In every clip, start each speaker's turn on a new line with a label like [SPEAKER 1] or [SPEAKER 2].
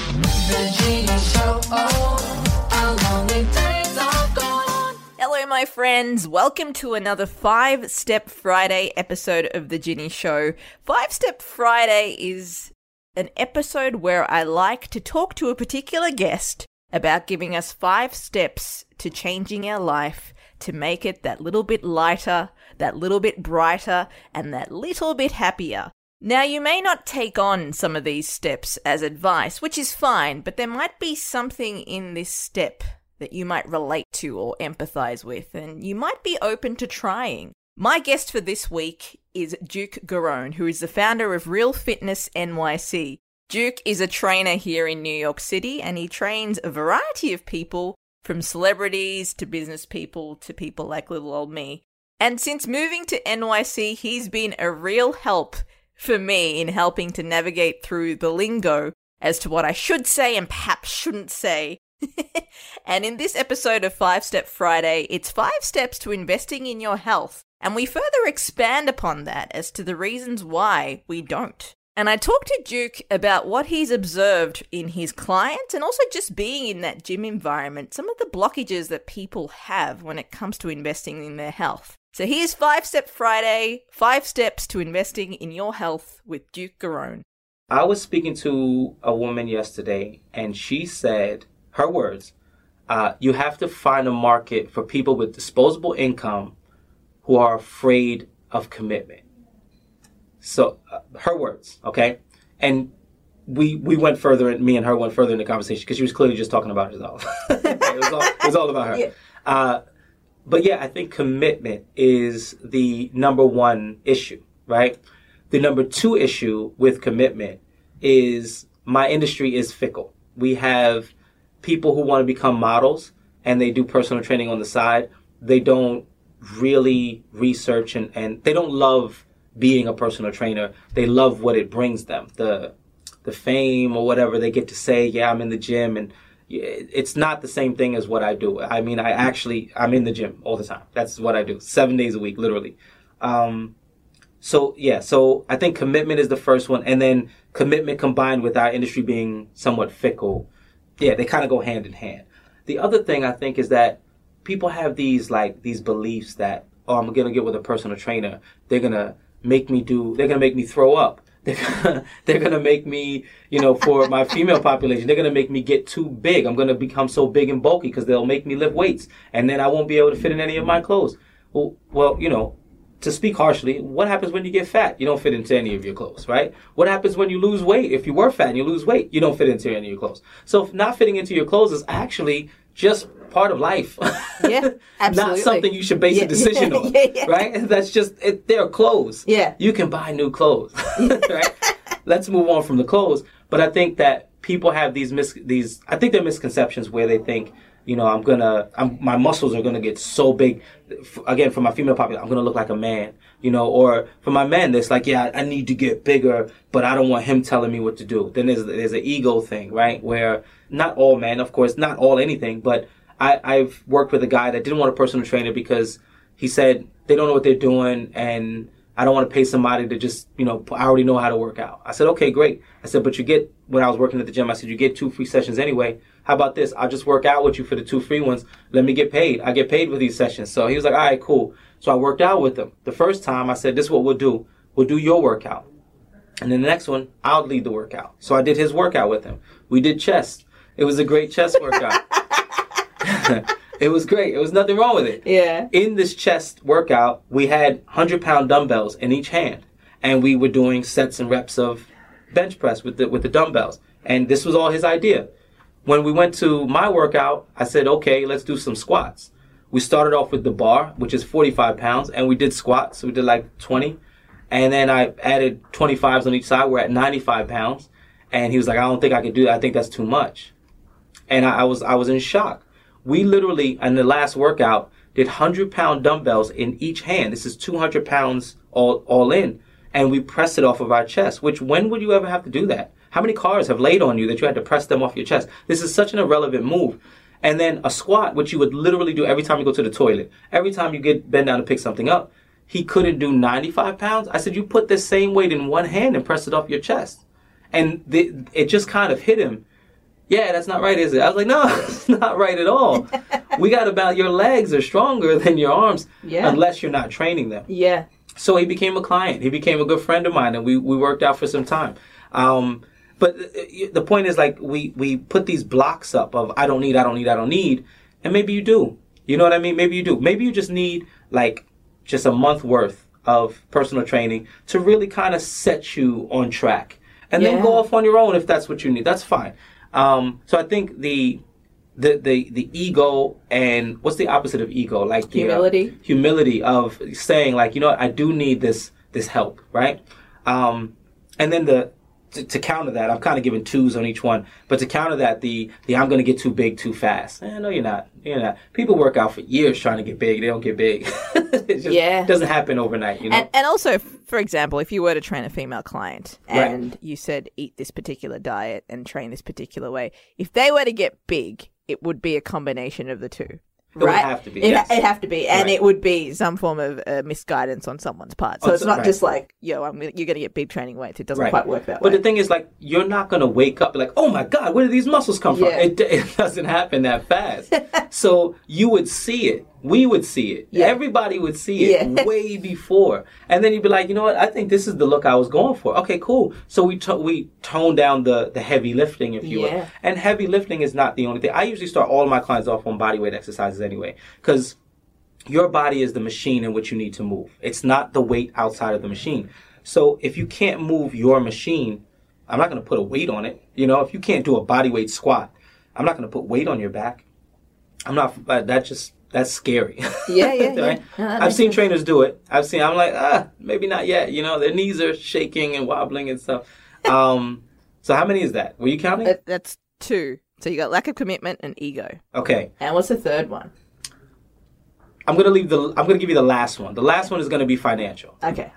[SPEAKER 1] The Genie Show, oh, our lonely days are gone.
[SPEAKER 2] Hello, my friends. Welcome to another 5-Step Friday episode of The Ginny Show. 5-Step Friday is an episode where I like to talk to a particular guest about giving us 5 steps to changing our life to make it that little bit lighter, that little bit brighter, and that little bit happier. Now, you may not take on some of these steps as advice, which is fine, but there might be something in this step that you might relate to or empathize with, and you might be open to trying. My guest for this week is Duke Garrone, who is the founder of Real Fitness NYC. Duke is a trainer here in New York City, and he trains a variety of people, from celebrities to business people to people like little old me. And since moving to NYC, he's been a real help for me in helping to navigate through the lingo as to what I should say and perhaps shouldn't say. And in this episode of 5-Step Friday, it's 5 steps to investing in your health. And we further expand upon that as to the reasons why we don't. And I talked to Duke about what he's observed in his clients and also just being in that gym environment, some of the blockages that people have when it comes to investing in their health. So here's 5-Step Friday, 5 steps to investing in your health with Duke Garrone.
[SPEAKER 3] I was speaking to a woman yesterday, and she said, her words, you have to find a market for people with disposable income who are afraid of commitment. So, her words, okay? And we went further, me and her went further in the conversation because she was clearly just talking about herself. it was all about her. Yeah. But yeah, I think commitment is the number one issue, right? The number 2 issue with commitment is my industry is fickle. We have people who want to become models and they do personal training on the side. They don't really research and they don't love being a personal trainer. They love what it brings them, the fame or whatever they get to say, yeah, I'm in the gym, and it's not the same thing as what I do. I mean, I'm in the gym all the time. That's what I do, 7 days a week, literally. So I think commitment is the first one, and then commitment combined with our industry being somewhat fickle, yeah, they kind of go hand in hand. The other thing I think is that people have these beliefs that, oh, I'm going to get with a personal trainer. They're going to make me throw up. They're going to make me, for my female population, they're going to make me get too big. I'm going to become so big and bulky because they'll make me lift weights. And then I won't be able to fit in any of my clothes. Well, to speak harshly, what happens when you get fat? You don't fit into any of your clothes, right? What happens when you lose weight? If you were fat and you lose weight, you don't fit into any of your clothes. So not fitting into your clothes is actually just part of life.
[SPEAKER 2] Yeah, absolutely.
[SPEAKER 3] Not something you should base a decision on, right? That's just, they're clothes.
[SPEAKER 2] Yeah.
[SPEAKER 3] You can buy new clothes, right? Let's move on from the clothes. But I think that people have they're misconceptions where they think, my muscles are going to get so big. Again, for my female population, I'm going to look like a man, or for my men, it's like, yeah, I need to get bigger, but I don't want him telling me what to do. Then there's an ego thing, right? Where not all men, of course, not all anything, but I've worked with a guy that didn't want a personal trainer because he said they don't know what they're doing and I don't want to pay somebody to just, I already know how to work out. I said, okay, great. I said, but when I was working at the gym, I said, you get 2 free sessions anyway. How about this? I'll just work out with you for the 2 free ones. Let me get paid. I get paid with these sessions. So he was like, all right, cool. So I worked out with him. The first time I said, this is what we'll do. We'll do your workout. And then the next one, I'll lead the workout. So I did his workout with him. We did chest. It was a great chest workout. It was great. There was nothing wrong with it.
[SPEAKER 2] Yeah.
[SPEAKER 3] In this chest workout, we had 100-pound dumbbells in each hand. And we were doing sets and reps of bench press with the dumbbells. And this was all his idea. When we went to my workout, I said, okay, let's do some squats. We started off with the bar, which is 45 pounds, and we did squats. We did like 20. And then I added 25s on each side. We're at 95 pounds. And he was like, I don't think I can do that. I think that's too much. And I was in shock. We literally, in the last workout, did 100-pound dumbbells in each hand. This is 200 pounds all in. And we pressed it off of our chest, which when would you ever have to do that? How many cars have laid on you that you had to press them off your chest? This is such an irrelevant move. And then a squat, which you would literally do every time you go to the toilet. Every time you bend down to pick something up. He couldn't do 95 pounds. I said, you put this same weight in one hand and press it off your chest. And it just kind of hit him. yeah, that's not right, is it? I was like, no, it's not right at all. We got to balance. Your legs are stronger than your arms unless you're not training them.
[SPEAKER 2] Yeah.
[SPEAKER 3] So he became a client. He became a good friend of mine, and we worked out for some time. But the point is, like, we put these blocks up of I don't need, and maybe you do. You know what I mean? Maybe you do. Maybe you just need, like, just a month worth of personal training to really kind of set you on track. And then go off on your own if that's what you need. That's fine. So I think the ego, and what's the opposite of ego? Like
[SPEAKER 2] humility.
[SPEAKER 3] Humility of saying, like, you know what, I do need this help, right? And then to counter that, I'm kind of giving twos on each one, but to counter that, the I'm going to get too big too fast. No, you're not. You're not. People work out for years trying to get big. They don't get big. It just doesn't happen overnight, you know?
[SPEAKER 2] And also, for example, if you were to train a female client and you said eat this particular diet and train this particular way, if they were to get big, it would be a combination of the two.
[SPEAKER 3] It would have to be. Yes.
[SPEAKER 2] It'd have to be. And it would be some form of misguidance on someone's part. So it's not just like, yo, you're going to get big training weights. It doesn't quite work that way.
[SPEAKER 3] But the thing is, like, you're not going to wake up like, oh my God, where did these muscles come from? It doesn't happen that fast. So you would see it. We would see it. Yeah. Everybody would see it way before. And then you'd be like, you know what? I think this is the look I was going for. Okay, cool. So we tone down the heavy lifting, if you will. And heavy lifting is not the only thing. I usually start all of my clients off on body weight exercises anyway, because your body is the machine in which you need to move. It's not the weight outside of the machine. So if you can't move your machine, I'm not going to put a weight on it. You know, if you can't do a body weight squat, I'm not going to put weight on your back. I'm not, that's scary. Right? I've seen trainers do it. I'm like, maybe not yet. You know, their knees are shaking and wobbling and stuff. So how many is that? Were you counting?
[SPEAKER 2] That's 2. So you got lack of commitment and ego.
[SPEAKER 3] Okay.
[SPEAKER 2] And what's the third one?
[SPEAKER 3] I'm gonna give you the last one. The last one is gonna be financial.
[SPEAKER 2] Okay.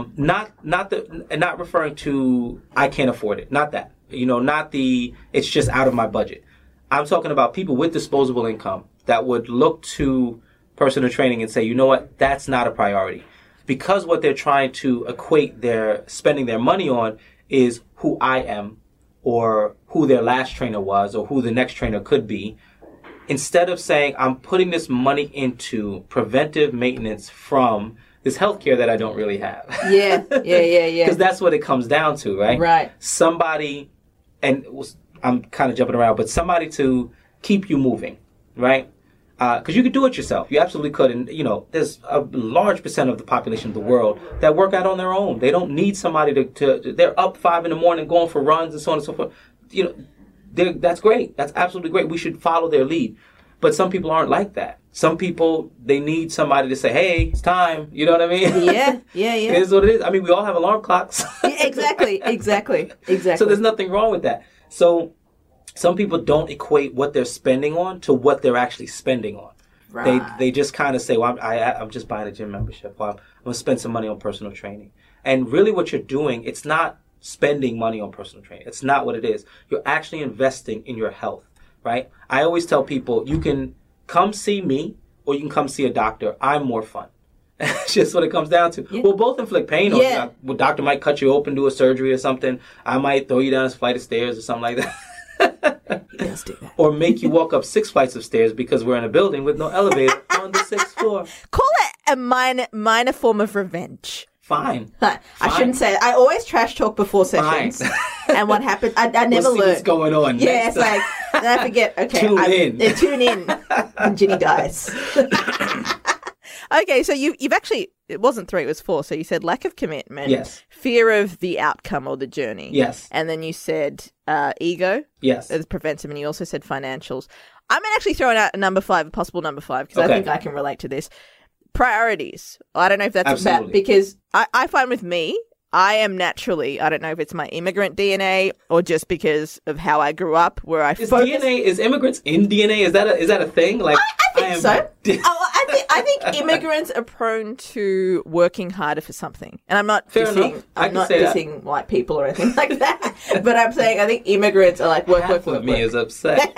[SPEAKER 3] Not referring to I can't afford it. Not that. You know, it's just out of my budget. I'm talking about people with disposable income that would look to personal training and say, you know what, that's not a priority. Because what they're trying to equate their spending their money on is who I am, or who their last trainer was, or who the next trainer could be. Instead of saying, I'm putting this money into preventive maintenance from this healthcare that I don't really have.
[SPEAKER 2] Yeah.
[SPEAKER 3] Because that's what it comes down to, right?
[SPEAKER 2] Right.
[SPEAKER 3] Somebody, and I'm kind of jumping around, but somebody to keep you moving, right? Because you could do it yourself. You absolutely could. And, you know, there's a large percent of the population of the world that work out on their own. They don't need somebody to they're up 5 a.m. going for runs and so on and so forth. You know, that's great. That's absolutely great. We should follow their lead. But some people aren't like that. Some people, they need somebody to say, hey, it's time. You know what I mean?
[SPEAKER 2] Yeah.
[SPEAKER 3] It is what it is. I mean, we all have alarm clocks.
[SPEAKER 2] Exactly.
[SPEAKER 3] So there's nothing wrong with that. So some people don't equate what they're spending on to what they're actually spending on. Right. They just kind of say, well, I'm just buying a gym membership. Well, I'm going to spend some money on personal training. And really what you're doing, it's not spending money on personal training. It's not what it is. You're actually investing in your health, right? I always tell people, you can come see me or you can come see a doctor. I'm more fun. That's just what it comes down to. Yeah. We'll both inflict pain on you. The doctor might cut you open, do a surgery or something. I might throw you down a flight of stairs or something like that.
[SPEAKER 2] He does do that.
[SPEAKER 3] Or make you walk up 6 flights of stairs because we're in a building with no elevator on the 6th floor.
[SPEAKER 2] Call it a minor form of revenge.
[SPEAKER 3] Fine.
[SPEAKER 2] I shouldn't say it. I always trash talk before sessions. And what happens, I never learn.
[SPEAKER 3] What's going on.
[SPEAKER 2] Yeah, it's like, then I forget, okay. Tune in when Ginny dies. Okay, so you've actually, it wasn't 3, it was 4. So you said lack of commitment.
[SPEAKER 3] Yes.
[SPEAKER 2] Fear of the outcome or the journey.
[SPEAKER 3] Yes.
[SPEAKER 2] And then you said ego.
[SPEAKER 3] Yes.
[SPEAKER 2] It prevents him, and you also said financials. I'm actually throwing out a number 5, a possible number 5, because I think I can relate to this. Priorities. I don't know if that's about, because I find with me, I am naturally, I don't know if it's my immigrant DNA or just because of how I grew up, where I focus.
[SPEAKER 3] Is immigrants in DNA? Is that a thing? Like,
[SPEAKER 2] I think so. I think immigrants are prone to working harder for something. And I'm not dissing white people or anything like that. But I'm saying I think immigrants are like work.
[SPEAKER 3] Me is upset.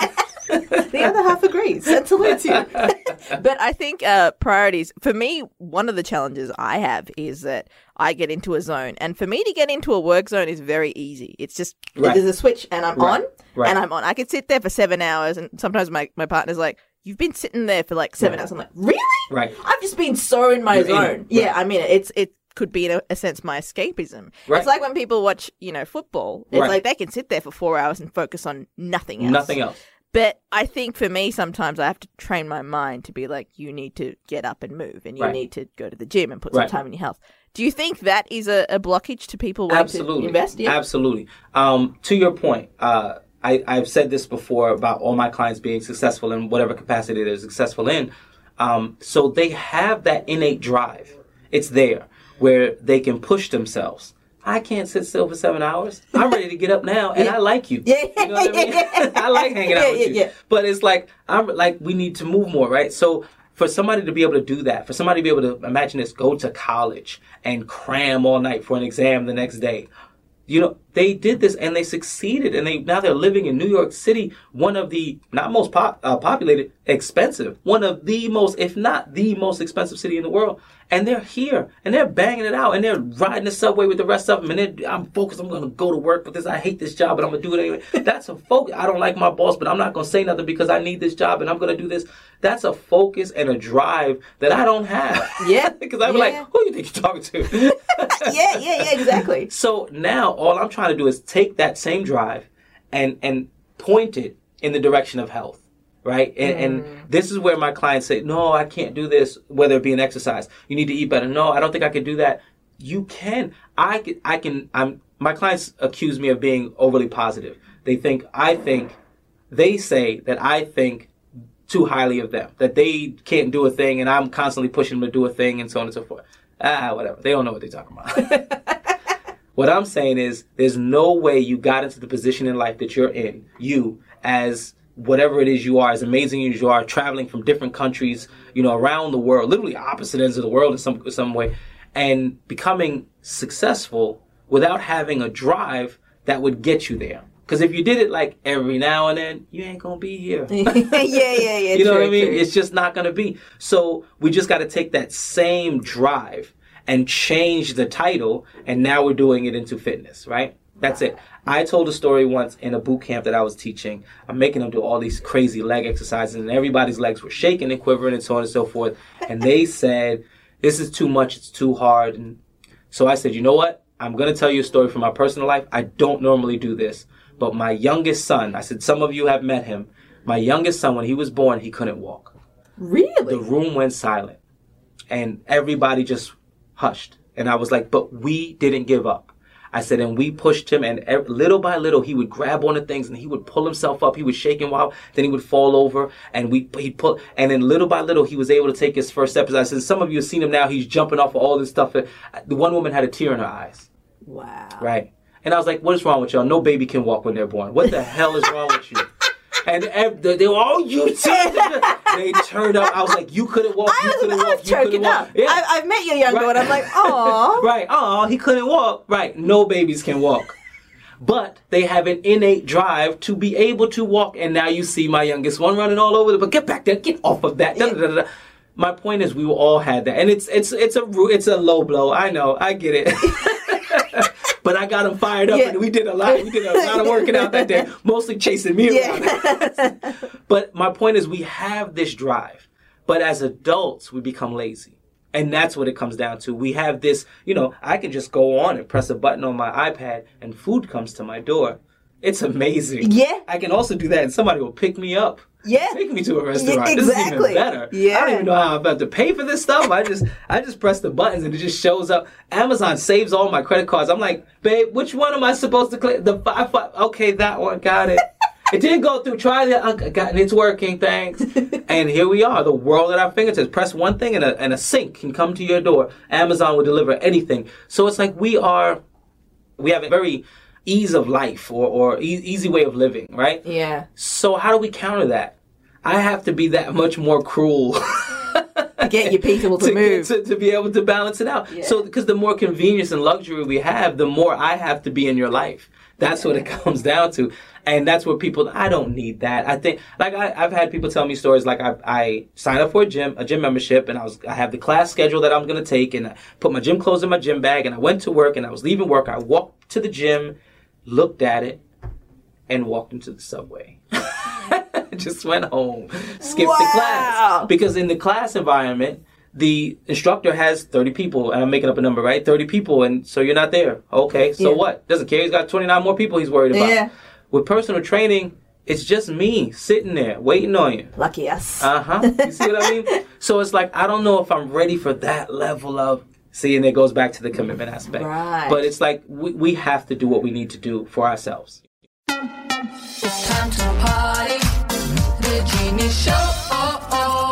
[SPEAKER 2] The other half agrees and salutes you. But I think priorities, for me, one of the challenges I have is that I get into a zone. And for me to get into a work zone is very easy. It's just, there's a switch and I'm on and I'm on. I could sit there for 7 hours and sometimes my partner's like, you've been sitting there for like 7 hours. I'm like, really?
[SPEAKER 3] Right.
[SPEAKER 2] I've just been so in my zone. Yeah, I mean, it could be, in a sense, my escapism.
[SPEAKER 3] Right.
[SPEAKER 2] It's like when people watch, football. It's like they can sit there for 4 hours and focus on nothing else.
[SPEAKER 3] Nothing else.
[SPEAKER 2] But I think for me, sometimes I have to train my mind to be like, you need to get up and move and you need to go to the gym and put some time in your health. Do you think that is a blockage to people wanting to invest? Yeah.
[SPEAKER 3] Absolutely. To your point, I've said this before about all my clients being successful in whatever capacity they're successful in. So they have that innate drive. It's there where they can push themselves. I can't sit still for 7 hours. I'm ready to get up now, and I like you.
[SPEAKER 2] Yeah.
[SPEAKER 3] You know what I mean? I like hanging out with you. Yeah. But it's like, we need to move more, right? So for somebody to be able to do that, for somebody to be able to, imagine this, go to college and cram all night for an exam the next day. They did this and they succeeded, and now they're living in New York City, one of the not most populated, expensive, one of the most, if not the most expensive city in the world. And they're here and they're banging it out and they're riding the subway with the rest of them. And I'm focused. I'm going to go to work with this. I hate this job, but I'm going to do it anyway. That's a focus. I don't like my boss, but I'm not going to say nothing because I need this job and I'm going to do this. That's a focus and a drive that I don't have.
[SPEAKER 2] Yeah.
[SPEAKER 3] Because I'm like, who do you think you're talking to?
[SPEAKER 2] Yeah, exactly.
[SPEAKER 3] So now all I'm trying to do is take that same drive and point it in the direction of health. Right? And this is where my clients say, no, I can't do this, whether it be an exercise. You need to eat better. No, I don't think I can do that. You can. I can. My clients accuse me of being overly positive. They say that I think too highly of them, that they can't do a thing and I'm constantly pushing them to do a thing and so on and so forth. Whatever. They don't know what they're talking about. What I'm saying is there's no way you got into the position in life that you're in, you as whatever it is you are, as amazing as you are, traveling from different countries, around the world, literally opposite ends of the world in some way, and becoming successful without having a drive that would get you there. Because if you did it like every now and then, you ain't going to be here.
[SPEAKER 2] Yeah.
[SPEAKER 3] You know what I mean? True. It's just not going to be. So we just got to take that same drive and change the title, and now we're doing it into fitness, right? That's it. I told a story once in a boot camp that I was teaching. I'm making them do all these crazy leg exercises, and everybody's legs were shaking and quivering and so on and so forth. And they said, this is too much. It's too hard. And so I said, you know what? I'm going to tell you a story from my personal life. I don't normally do this. But my youngest son, I said, some of you have met him. My youngest son, when he was born, he couldn't walk.
[SPEAKER 2] Really?
[SPEAKER 3] The room went silent. And everybody just hushed. And I was like, but we didn't give up. I said, and we pushed him, and little by little, he would grab onto things, and he would pull himself up. He would shake and wild. Then he would fall over, and he'd pull. And then little by little, he was able to take his first steps. I said, some of you have seen him now. He's jumping off of all this stuff. The one woman had a tear in her eyes.
[SPEAKER 2] Wow.
[SPEAKER 3] Right. And I was like, what is wrong with y'all? No baby can walk when they're born. What the hell is wrong with you? And they were all you They turned up. I was like, you couldn't walk. You couldn't walk. You couldn't walk. Yeah.
[SPEAKER 2] I've met your younger one. I'm like, aw.
[SPEAKER 3] Right. Aw, he couldn't walk. Right. No babies can walk. But they have an innate drive to be able to walk. And now you see my youngest one running all over but get back there. Get off of that.
[SPEAKER 2] Yeah.
[SPEAKER 3] My point is, we all had that. And it's a low blow. I know. I get it. But I got him fired up, and we did a lot of working out that day, mostly chasing me around. But my point is, we have this drive. But as adults, we become lazy. And that's what it comes down to. We have this, I can just go on and press a button on my iPad, and food comes to my door. It's amazing.
[SPEAKER 2] Yeah.
[SPEAKER 3] I can also do that, and somebody will pick me up.
[SPEAKER 2] Yeah.
[SPEAKER 3] Take me to a restaurant.
[SPEAKER 2] Yeah, exactly.
[SPEAKER 3] This is even better.
[SPEAKER 2] Yeah.
[SPEAKER 3] I don't even know how I'm about to pay for this stuff. I just press the buttons and it just shows up. Amazon saves all my credit cards. I'm like, babe, which one am I supposed to click? The 5. Okay, that one. Got it. It didn't go through. Try that. Got it. It's working. Thanks. And here we are. The world at our fingertips. Press one thing and a sink can come to your door. Amazon will deliver anything. So it's like we have a very ease of life or easy way of living, right?
[SPEAKER 2] Yeah.
[SPEAKER 3] So how do we counter that? I have to be that much more cruel
[SPEAKER 2] to get your people to move.
[SPEAKER 3] To be able to balance it out.
[SPEAKER 2] Yeah.
[SPEAKER 3] So, because the more convenience and luxury we have, the more I have to be in your life. That's what it comes down to. And that's where people, I don't need that. I think, like, I've had people tell me stories, like, I signed up for a gym membership, and I have the class schedule that I'm going to take, and I put my gym clothes in my gym bag, and I went to work, and I was leaving work. I walked to the gym, looked at it, and walked into the subway. Just went home, skipped the class. Because in the class environment, the instructor has 30 people, and I'm making up a number, right? 30 people, and so you're not there. Okay, so what? Doesn't care. He's got 29 more people he's worried about.
[SPEAKER 2] Yeah.
[SPEAKER 3] With personal training, it's just me sitting there waiting on you.
[SPEAKER 2] Lucky us.
[SPEAKER 3] You see what I mean? So it's like, I don't know if I'm ready for that level of, see, and it goes back to the commitment aspect.
[SPEAKER 2] Right.
[SPEAKER 3] But it's like, we have to do what we need to do for ourselves.
[SPEAKER 1] It's time to party. The Genie Show.